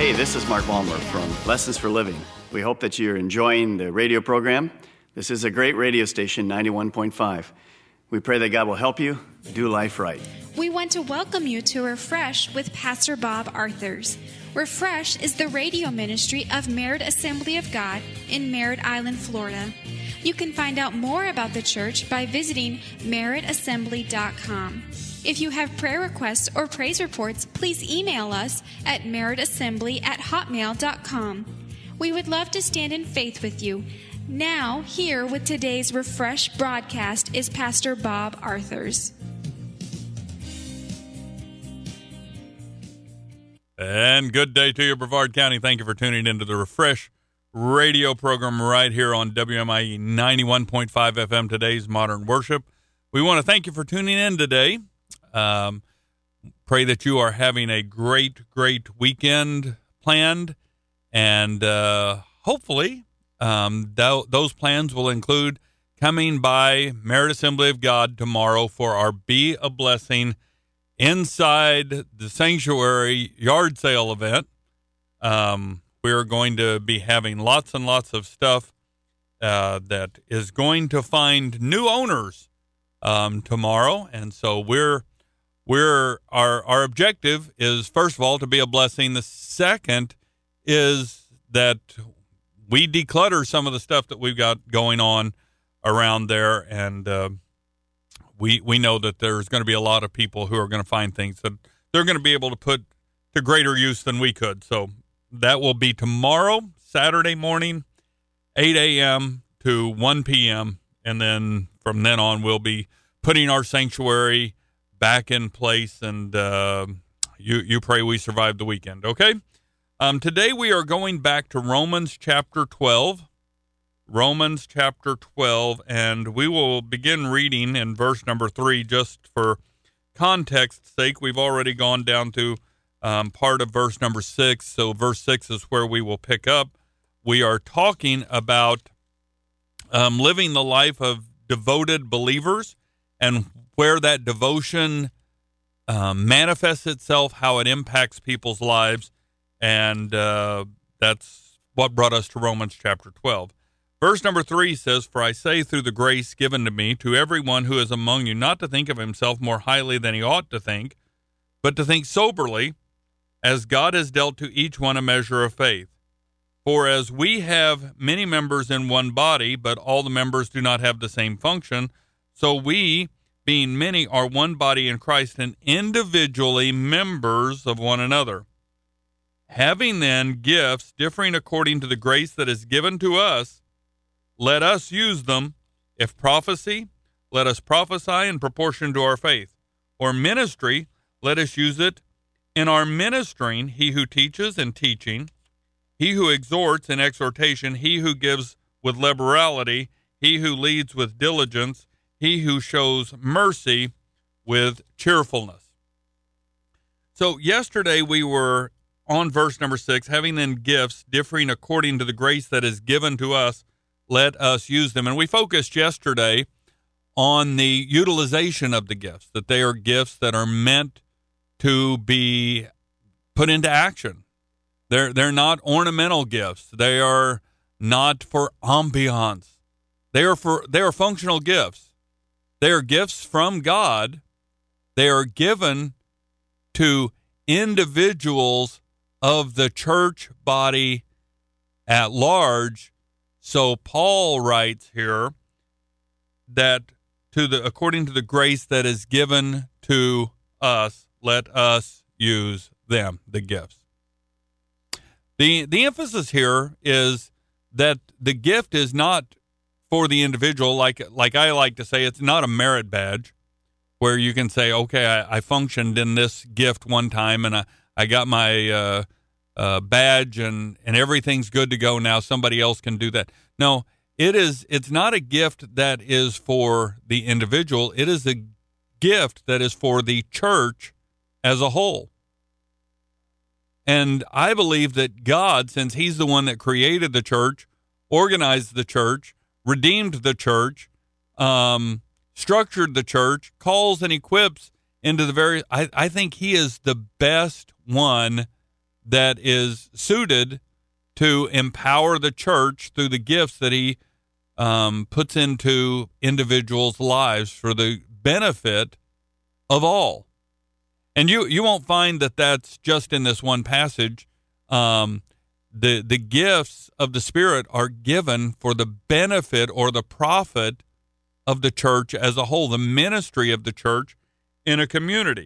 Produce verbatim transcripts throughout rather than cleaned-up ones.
Hey, this is Mark Balmer from Lessons for Living. We hope that you're enjoying the radio program. This is a great radio station, ninety-one point five. We pray that God will help you do life right. We want to welcome you to Refresh with Pastor Bob Arthurs. Refresh is the radio ministry of Merritt Assembly of God in Merritt Island, Florida. You can find out more about the church by visiting merritt assembly dot com. If you have prayer requests or praise reports, please email us at merritt assembly at hotmail dot com. We would love to stand in faith with you. Now, here with today's Refresh broadcast is Pastor Bob Arthurs. And good day to you, Brevard County. Thank you for tuning into the Refresh radio program right here on W M I E ninety-one point five F M, today's Modern Worship. We want to thank you for tuning in today. Um, pray that you are having a great, great weekend planned, and uh, hopefully um, th- those plans will include coming by Merritt Assembly of God tomorrow for our Be a Blessing inside the sanctuary yard sale event. Um, we're going to be having lots and lots of stuff uh, that is going to find new owners um, tomorrow, and so we're We're our our objective is, first of all, to be a blessing. The second is that we declutter some of the stuff that we've got going on around there, and uh, we we know that there's going to be a lot of people who are going to find things that they're going to be able to put to greater use than we could. So that will be tomorrow, Saturday morning, eight a.m. to one p.m., and then from then on we'll be putting our sanctuary back in place, and uh, you you pray we survive the weekend, okay? Um, today we are going back to Romans chapter twelve, Romans chapter twelve, and we will begin reading in verse number three just for context's sake. We've already gone down to um, part of verse number six, so verse six is where we will pick up. We are talking about um, living the life of devoted believers and where that devotion um, manifests itself, how it impacts people's lives, and uh, that's what brought us to Romans chapter twelve. Verse number three says, "For I say through the grace given to me to everyone who is among you not to think of himself more highly than he ought to think, but to think soberly, as God has dealt to each one a measure of faith. For as we have many members in one body, but all the members do not have the same function, so we, being many, are one body in Christ, and individually members of one another. Having then gifts differing according to the grace that is given to us, let us use them. If prophecy, let us prophesy in proportion to our faith. Or ministry, let us use it in our ministering, he who teaches in teaching, he who exhorts in exhortation, he who gives with liberality, he who leads with diligence, he who shows mercy with cheerfulness." So yesterday we were on verse number six, having then gifts differing according to the grace that is given to us, let us use them. And we focused yesterday on the utilization of the gifts, that they are gifts that are meant to be put into action. They're, they're not ornamental gifts. They are not for ambiance. They are for, they are functional gifts. They are gifts from God. They are given to individuals of the church body at large. So Paul writes here that to the according to the grace that is given to us, let us use them, the gifts. The the emphasis here is that the gift is not for the individual, like like I like to say, it's not a merit badge where you can say, okay, I, I functioned in this gift one time and I, I got my uh, uh, badge and, and everything's good to go now. Somebody else can do that. No, it is. It's not a gift that is for the individual. It is a gift that is for the church as a whole. And I believe that God, since he's the one that created the church, organized the church, redeemed the church, um, structured the church, calls and equips into the very, I, I think he is the best one that is suited to empower the church through the gifts that he um, puts into individuals' lives for the benefit of all. And you, you won't find that that's just in this one passage. Um, the, the gifts of the Spirit are given for the benefit or the profit of the church as a whole, the ministry of the church in a community.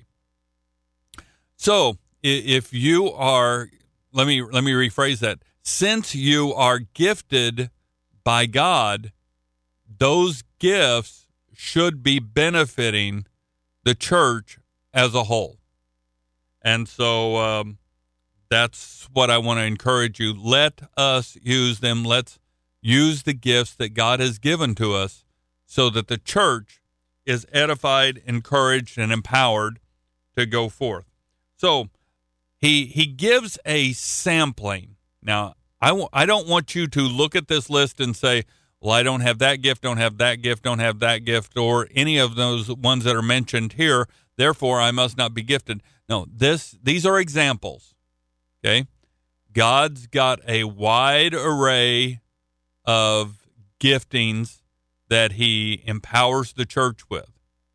So if you are, let me let me rephrase that. Since you are gifted by God, those gifts should be benefiting the church as a whole. And so um, that's what I want to encourage you. Let us use them. Let's use the gifts that God has given to us so that the church is edified, encouraged, and empowered to go forth. So he he gives a sampling. Now, I w- I don't want you to look at this list and say, well, I don't have that gift, don't have that gift, don't have that gift, or any of those ones that are mentioned here, therefore I must not be gifted. No, this these are examples, okay? God's got a wide array of giftings that he empowers the church with.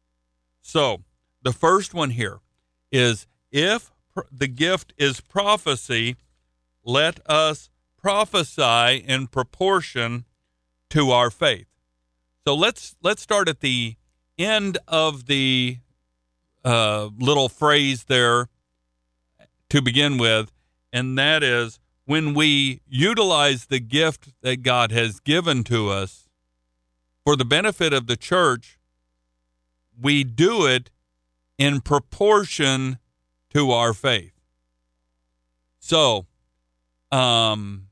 So the first one here is, if pr- the gift is prophecy, let us prophesy in proportion to our faith. So let's let's start at the end of the uh, little phrase there to begin with, and that is, when we utilize the gift that God has given to us for the benefit of the church, we do it in proportion to our faith. So, um,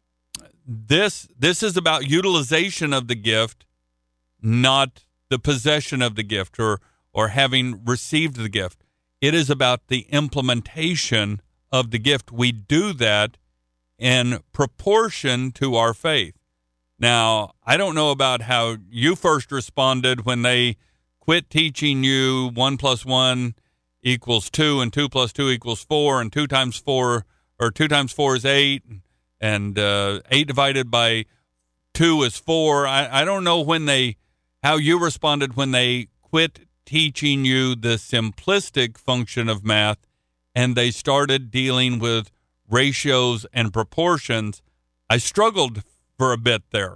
this this is about utilization of the gift, not the possession of the gift or or having received the gift. It is about the implementation of the gift. We do that in proportion to our faith. Now, I don't know about how you first responded when they quit teaching you one plus one equals two, and two plus two equals four, and two times four, or two times four is eight, and uh, eight divided by two is four. I, I don't know when they, how you responded when they quit teaching you the simplistic function of math, and they started dealing with ratios and proportions. I struggled for a bit there.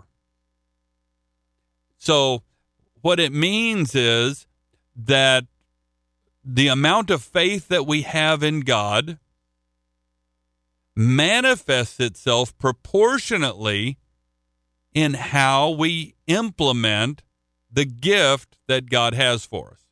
So what it means is that the amount of faith that we have in God manifests itself proportionately in how we implement the gift that God has for us.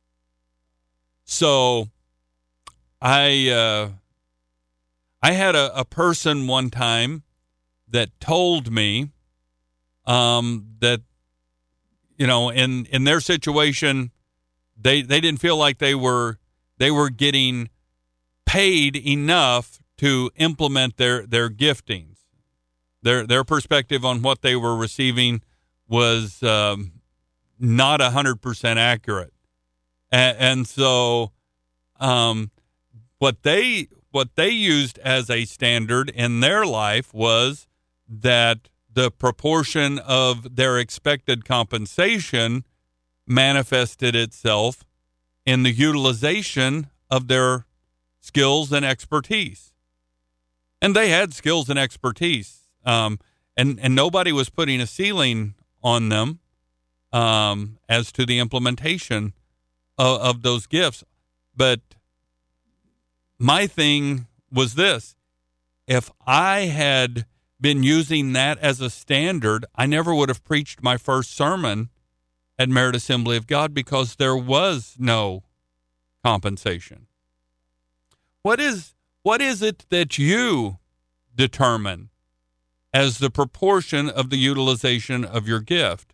So I uh, I had a, a person one time that told me um, that, you know, in, in their situation, they they didn't feel like they were they were getting paid enough to implement their, their giftings. Their their perspective on what they were receiving was um, not one hundred percent accurate. And, and so um, what they what they used as a standard in their life was that the proportion of their expected compensation manifested itself in the utilization of their skills and expertise. And they had skills and expertise, um, and, and nobody was putting a ceiling on them um, as to the implementation of, of those gifts. But my thing was this: if I had been using that as a standard, I never would have preached my first sermon at Merit Assembly of God, because there was no compensation. What is what is it that you determine as the proportion of the utilization of your gift?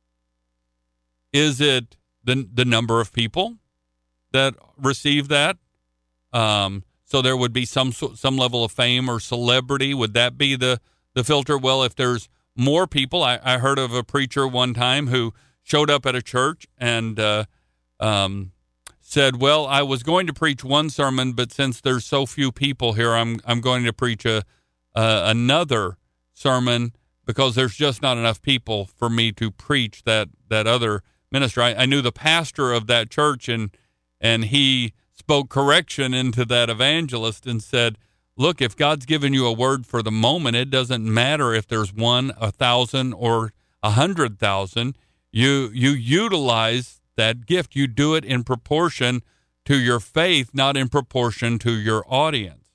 Is it the the number of people that receive that? Um, so there would be some some level of fame or celebrity. Would that be the, the filter? Well, if there's more people, I, I heard of a preacher one time who showed up at a church and uh, um, said, well, I was going to preach one sermon, but since there's so few people here, I'm I'm going to preach a uh, another sermon because there's just not enough people for me to preach that that other ministry. I, I knew the pastor of that church, and and he spoke correction into that evangelist and said, look, if God's given you a word for the moment, it doesn't matter if there's one, a thousand, or a hundred thousand. You you utilize that gift. You do it in proportion to your faith, not in proportion to your audience.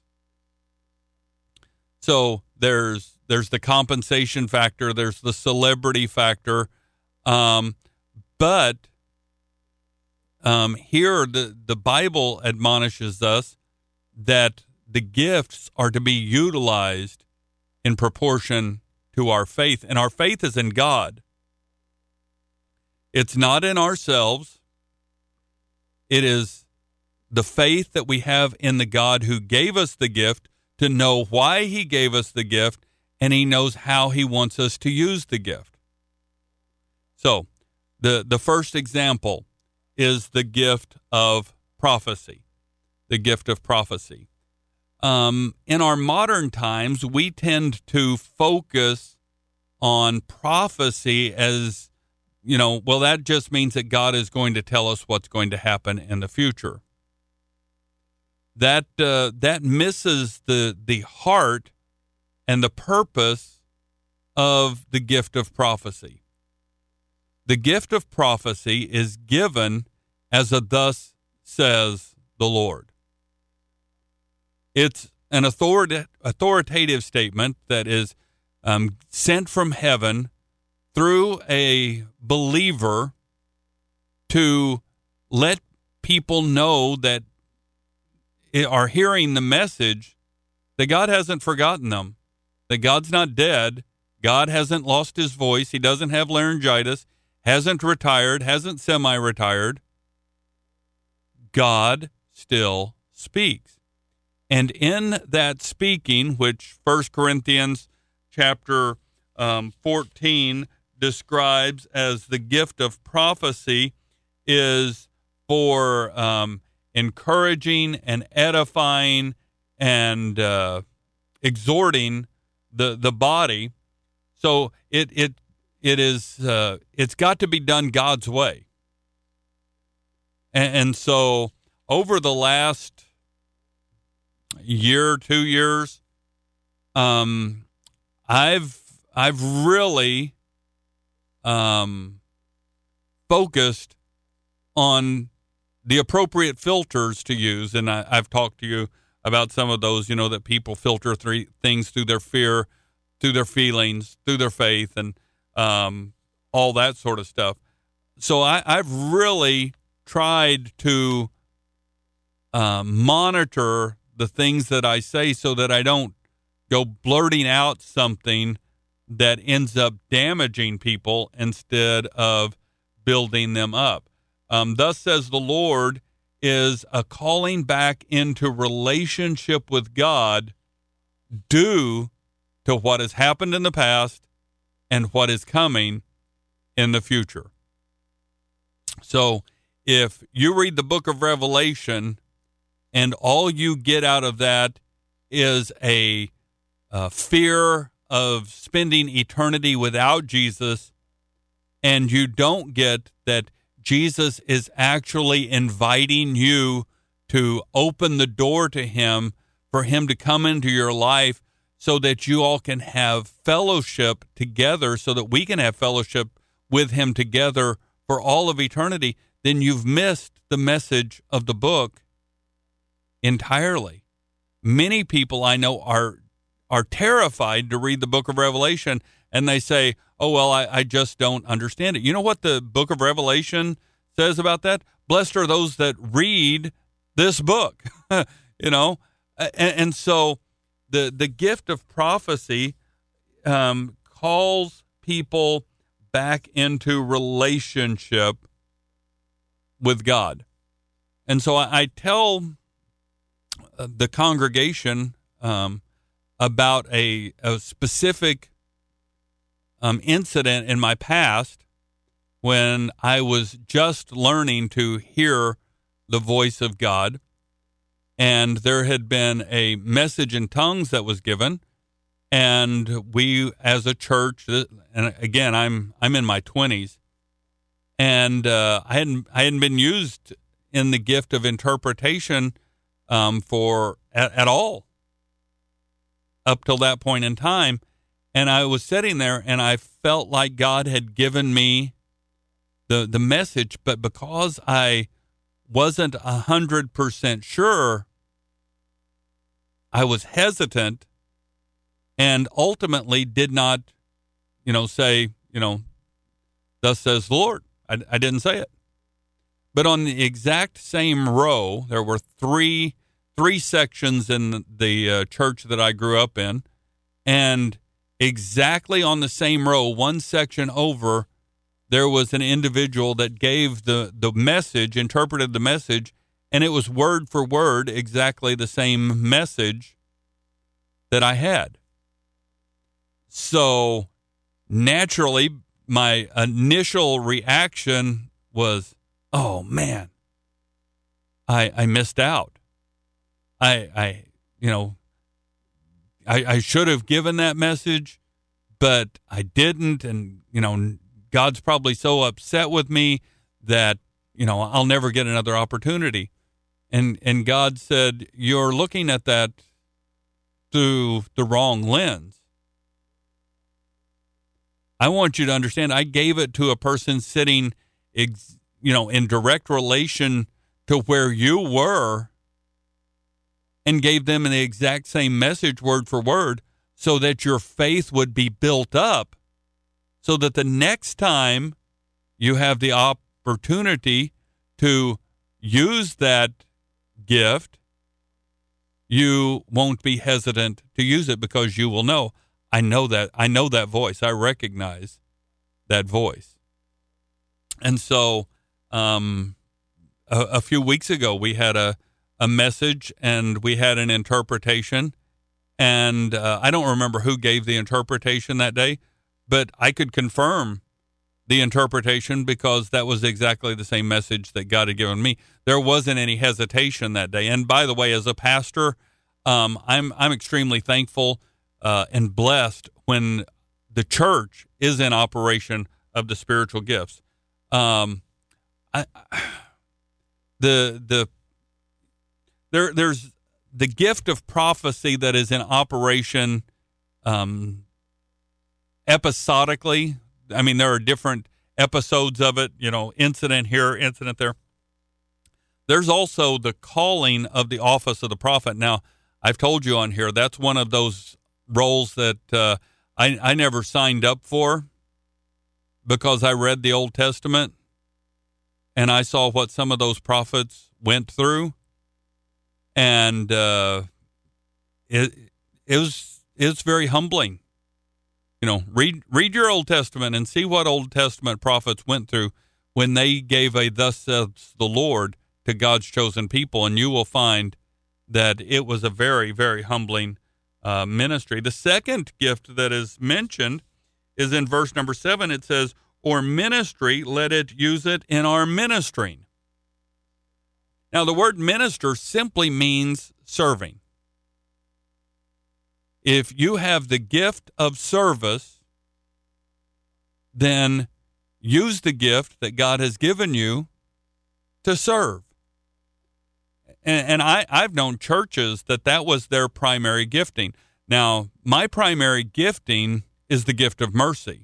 So there's there's the compensation factor, there's the celebrity factor, um, but um, here the the Bible admonishes us that the gifts are to be utilized in proportion to our faith, and our faith is in God. It's not in ourselves. It is the faith that we have in the God who gave us the gift, to know why he gave us the gift, and he knows how he wants us to use the gift. So the, the first example is the gift of prophecy, the gift of prophecy. Um, in our modern times, we tend to focus on prophecy as, you know, well, that just means that God is going to tell us what's going to happen in the future. That uh, that misses the the heart and the purpose of the gift of prophecy. The gift of prophecy is given as a thus says the Lord. It's an authorita- authoritative statement that is um, sent from heaven through a believer to let people know that are hearing the message that God hasn't forgotten them, that God's not dead, God hasn't lost his voice, he doesn't have laryngitis, hasn't retired, hasn't semi-retired. God still speaks. And in that speaking, which First Corinthians chapter um, fourteen describes as the gift of prophecy, is for um, encouraging and edifying and uh, exhorting the the body. So it it it is uh, it's got to be done God's way. And, and so over the last year, two years, um, I've I've really um, focused on the appropriate filters to use, and I, I've talked to you about some of those. You know, that people filter three things through their fear, through their feelings, through their faith, and um, all that sort of stuff. So I, I've really tried to uh, monitor the things that I say so that I don't go blurting out something that ends up damaging people instead of building them up. Um, Thus says the Lord is a calling back into relationship with God due to what has happened in the past and what is coming in the future. So if you read the book of Revelation and all you get out of that is a, a fear of spending eternity without Jesus, and you don't get that Jesus is actually inviting you to open the door to him, for him to come into your life so that you all can have fellowship together, so that we can have fellowship with him together for all of eternity, then you've missed the message of the book entirely. Many people I know are are terrified to read the book of Revelation, and they say, oh, well, I, I just don't understand it. You know what the book of Revelation says about that? Blessed are those that read this book, you know? And, and so the, the gift of prophecy um, calls people back into relationship with God. And so I, I tell the congregation um, about a, a specific um, incident in my past when I was just learning to hear the voice of God, and there had been a message in tongues that was given, and we as a church, and again, I'm I'm in my twenties, and uh, I hadn't I hadn't been used in the gift of interpretation um, for at, at all up till that point in time, and I was sitting there, and I felt like God had given me the the message, but because I wasn't a hundred percent sure, I was hesitant, and ultimately did not, you know, say, you know, thus says the Lord. I, I didn't say it. But on the exact same row, there were three three sections in the uh, church that I grew up in, and exactly on the same row, one section over, there was an individual that gave the, the message, interpreted the message, and it was word for word exactly the same message that I had. So naturally, my initial reaction was, oh man, I I missed out. I I you know I I should have given that message, but I didn't, and you know God's probably so upset with me that you know I'll never get another opportunity. And and God said, you're looking at that through the wrong lens. I want you to understand, I gave it to a person sitting, ex, you know, in direct relation to where you were, and gave them the exact same message word for word so that your faith would be built up, so that the next time you have the opportunity to use that gift, you won't be hesitant to use it, because you will know, I know that, I know that voice. I recognize that voice. And so um, a, a few weeks ago, we had a, a message and we had an interpretation. And uh, I don't remember who gave the interpretation that day, but I could confirm the interpretation because that was exactly the same message that God had given me. There wasn't any hesitation that day. And by the way, as a pastor, um, I'm I'm extremely thankful uh, and blessed when the church is in operation of the spiritual gifts. Um, I, the the there there's the gift of prophecy that is in operation um, episodically. I mean, there are different episodes of it, you know, incident here, incident there. There's also the calling of the office of the prophet. Now, I've told you on here, that's one of those roles that uh, I, I never signed up for, because I read the Old Testament and I saw what some of those prophets went through. And uh, it, it was, it was very humbling. You know, read read your Old Testament and see what Old Testament prophets went through when they gave a thus says the Lord to God's chosen people, and you will find that it was a very, very humbling uh, ministry. The second gift that is mentioned is in verse number seven. It says, or ministry, let it use it in our ministering. Now, the word minister simply means serving. If you have the gift of service, then use the gift that God has given you to serve. And, and I, I've known churches that that was their primary gifting. Now, my primary gifting is the gift of mercy.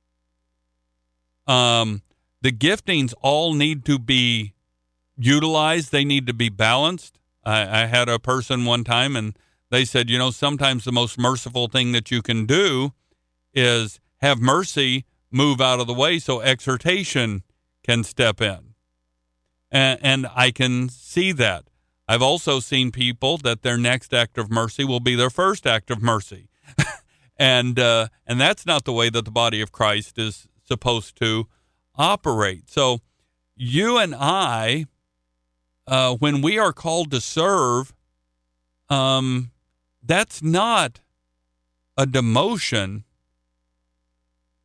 Um, the giftings all need to be utilized. They need to be balanced. I, I had a person one time, and they said, you know, sometimes the most merciful thing that you can do is have mercy move out of the way so exhortation can step in. And, and I can see that. I've also seen people that their next act of mercy will be their first act of mercy. and uh, and that's not the way that the body of Christ is supposed to operate. So you and I, uh, when we are called to serve, um, that's not a demotion.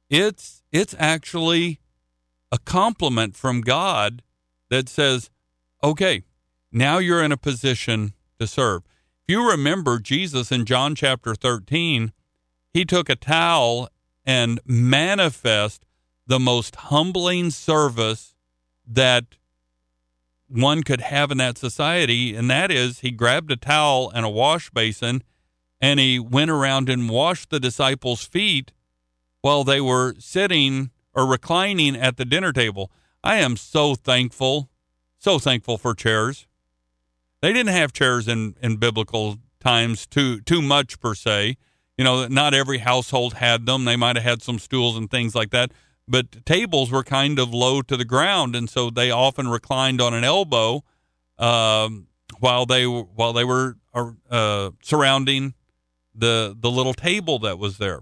It's it's actually a compliment from God that says, okay, now you're in a position to serve. If you remember Jesus in John chapter thirteen, he took a towel and manifest the most humbling service that one could have in that society, and that is he grabbed a towel and a wash basin, and he went around and washed the disciples' feet while they were sitting or reclining at the dinner table. I am so thankful, so thankful for chairs. They didn't have chairs in, in biblical times too too much per se. You know, not every household had them. They might have had some stools and things like that. But tables were kind of low to the ground, and so they often reclined on an elbow um, while they while they were uh, surrounding the the little table that was there.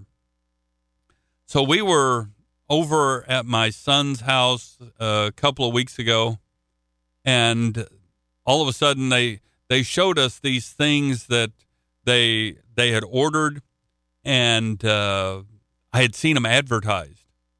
So we were over at my son's house a couple of weeks ago, and all of a sudden they they showed us these things that they they had ordered, and uh, I had seen them advertised.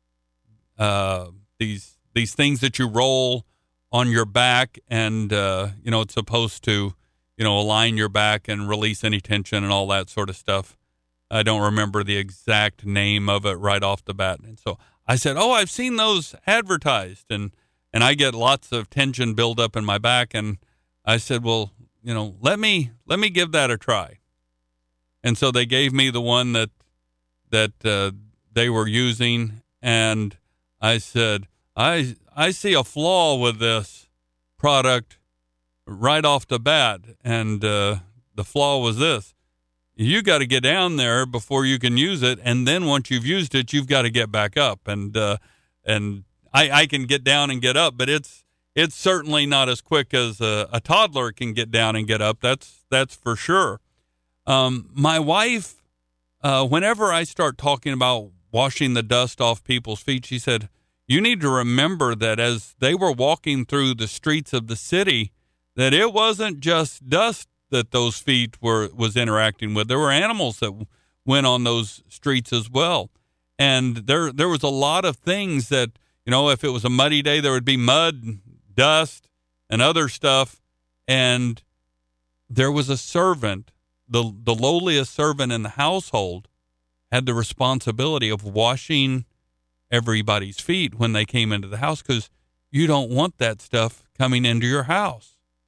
Uh, these these things that you roll on your back, and uh, you know, it's supposed to, you know, align your back and release any tension and all that sort of stuff. I don't remember the exact name of it right off the bat. And so I said, "Oh, I've seen those advertised," and and I get lots of tension build up in my back. And I said, "Well, you know, let me let me give that a try." And so they gave me the one that that uh, they were using, and I said, I I see a flaw with this product right off the bat, and uh, the flaw was this. You got to get down there before you can use it, and then once you've used it, you've got to get back up. And uh, and I, I can get down and get up, but it's it's certainly not as quick as a, a toddler can get down and get up. That's that's for sure. Um, my wife, uh, whenever I start talking about washing the dust off people's feet, she said, "You need to remember that as they were walking through the streets of the city, that it wasn't just dust that those feet were was interacting with. There were animals that went on those streets as well. And there there was a lot of things that, you know, if it was a muddy day, there would be mud, dust, and other stuff. And there was a servant, the the lowliest servant in the household, had the responsibility of washing everybody's feet when they came into the house, because you don't want that stuff coming into your house.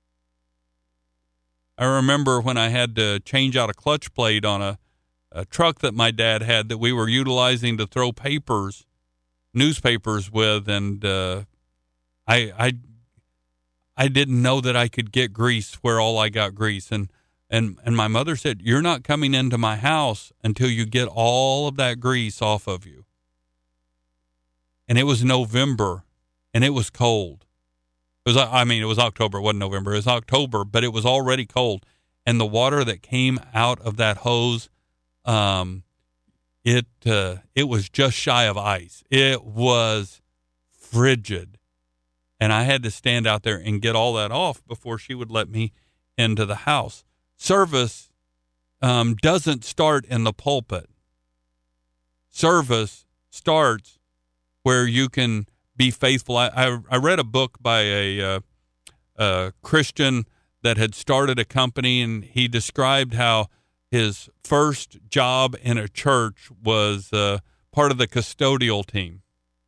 I remember when I had to change out a clutch plate on a, a truck that my dad had that we were utilizing to throw papers, newspapers with, and uh, I I I didn't know that I could get grease where all I got grease, and and and my mother said, "You're not coming into my house until you get all of that grease off of you." And it was November, and it was cold. It was, I mean, it was October. It wasn't November. It was October, but it was already cold. And the water that came out of that hose, um, it uh, it was just shy of ice. It was frigid. And I had to stand out there and get all that off before she would let me into the house. Service um, doesn't start in the pulpit. Service starts where you can be faithful. I, I, I read a book by a, uh, a Christian that had started a company, and he described how his first job in a church was uh, part of the custodial team.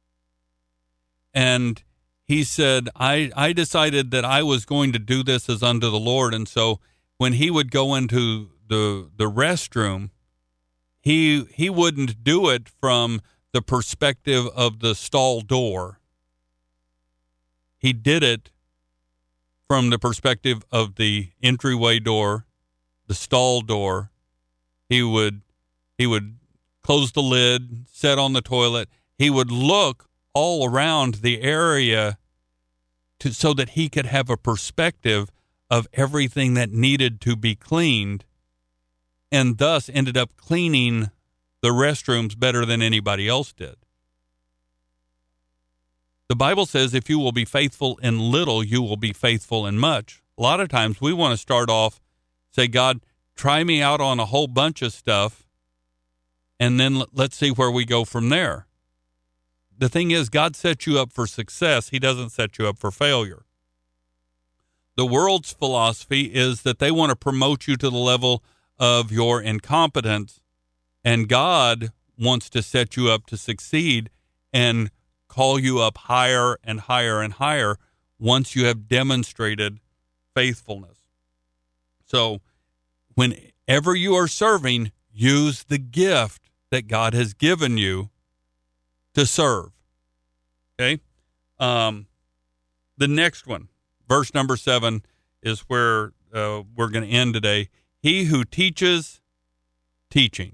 And he said, I, I decided that I was going to do this as unto the Lord. And so when he would go into the the restroom, he he wouldn't do it from the perspective of the stall door. He did it from the perspective of the entryway door, the stall door. He would he would close the lid, set on the toilet. He would look all around the area to so that he could have a perspective of everything that needed to be cleaned, and thus ended up cleaning the restrooms better than anybody else did. The Bible says if you will be faithful in little, you will be faithful in much. A lot of times we want to start off, say, God, try me out on a whole bunch of stuff, and then let's see where we go from there. The thing is, God sets you up for success. He doesn't set you up for failure. The world's philosophy is that they want to promote you to the level of your incompetence, and God wants to set you up to succeed and call you up higher and higher and higher once you have demonstrated faithfulness. So whenever you are serving, use the gift that God has given you to serve. Okay? Um, the next one, verse number seven, is where uh, we're going to end today. He who teaches, teaching.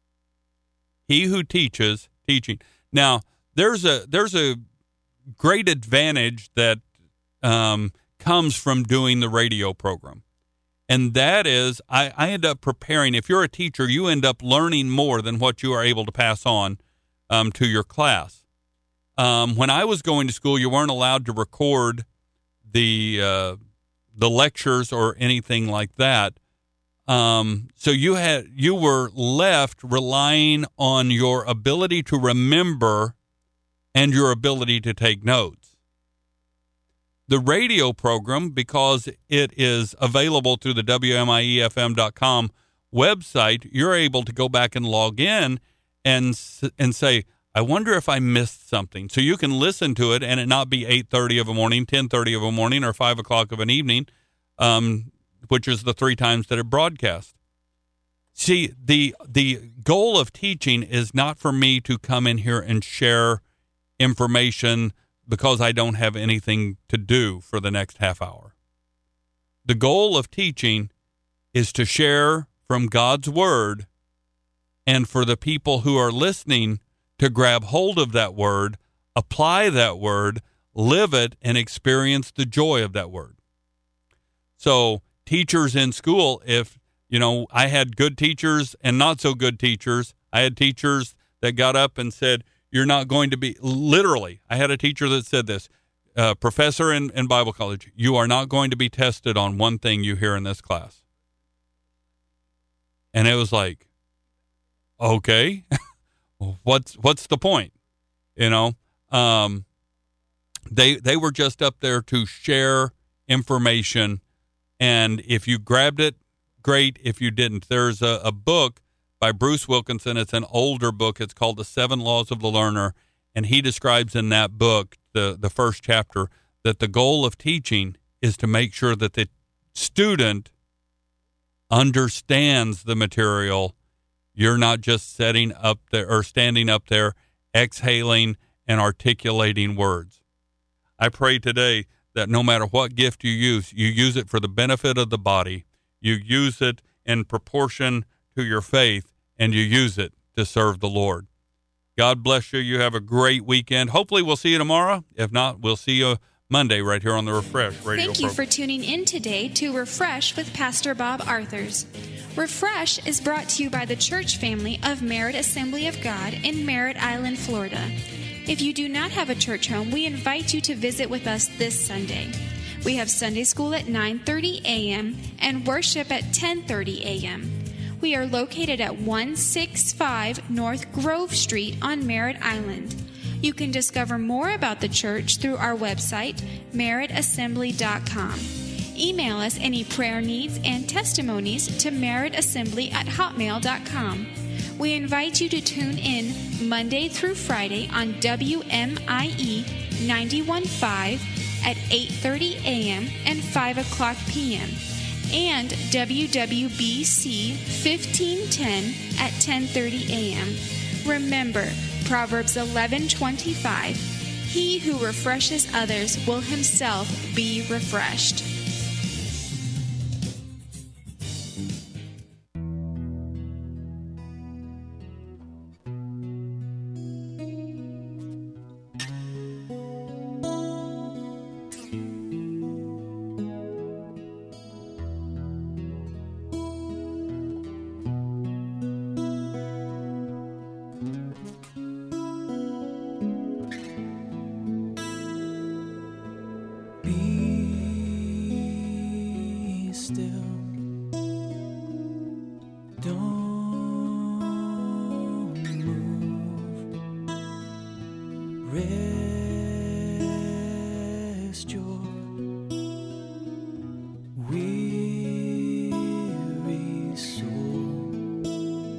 He who teaches, teaching. Now, there's a there's a great advantage that um, comes from doing the radio program. And that is, I, I end up preparing. If you're a teacher, you end up learning more than what you are able to pass on um, to your class. Um, when I was going to school, you weren't allowed to record the uh, the lectures or anything like that. Um, so you had you were left relying on your ability to remember and your ability to take notes. The radio program, because it is available through the W M I E F M dot com website, you're able to go back and log in and and say, I wonder if I missed something. So you can listen to it and it not be eight thirty of a morning, ten thirty of a morning, or five o'clock of an evening, um, which is the three times that it broadcasts. See, the the goal of teaching is not for me to come in here and share information because I don't have anything to do for the next half hour. The goal of teaching is to share from God's word, and for the people who are listening to grab hold of that word, apply that word, live it, and experience the joy of that word. So teachers in school, if, you know, I had good teachers and not so good teachers. I had teachers that got up and said, you're not going to be, literally, I had a teacher that said this, uh, professor in, in Bible college, you are not going to be tested on one thing you hear in this class. And it was like, okay, what's what's the point? You know, um, they they were just up there to share information, and if you grabbed it, great. If you didn't, there's a, a book by Bruce Wilkinson. It's an older book. It's called The Seven Laws of the Learner, and he describes in that book, the the first chapter, that the goal of teaching is to make sure that the student understands the material. You're not just setting up there or standing up there, exhaling and articulating words. I pray today that no matter what gift you use, you use it for the benefit of the body. You use it in proportion to your faith, and you use it to serve the Lord. God bless you. You have a great weekend. Hopefully we'll see you tomorrow. If not, we'll see you Monday right here on the Refresh Radio Thank you program. for tuning in today to Refresh with Pastor Bob Arthurs. Refresh is brought to you by the church family of Merritt Assembly of God in Merritt Island, Florida. If you do not have a church home, we invite you to visit with us this Sunday. We have Sunday school at nine thirty a.m. and worship at ten thirty a.m. We are located at one sixty-five North Grove Street on Merritt Island. You can discover more about the church through our website, merritt assembly dot com. Email us any prayer needs and testimonies to merrittassembly at hotmail dot com. We invite you to tune in Monday through Friday on W M I E ninety-one point five at eight thirty a.m. and five o'clock p.m. and W W B C fifteen ten at ten thirty a.m. Remember, Proverbs eleven twenty-five, he who refreshes others will himself be refreshed.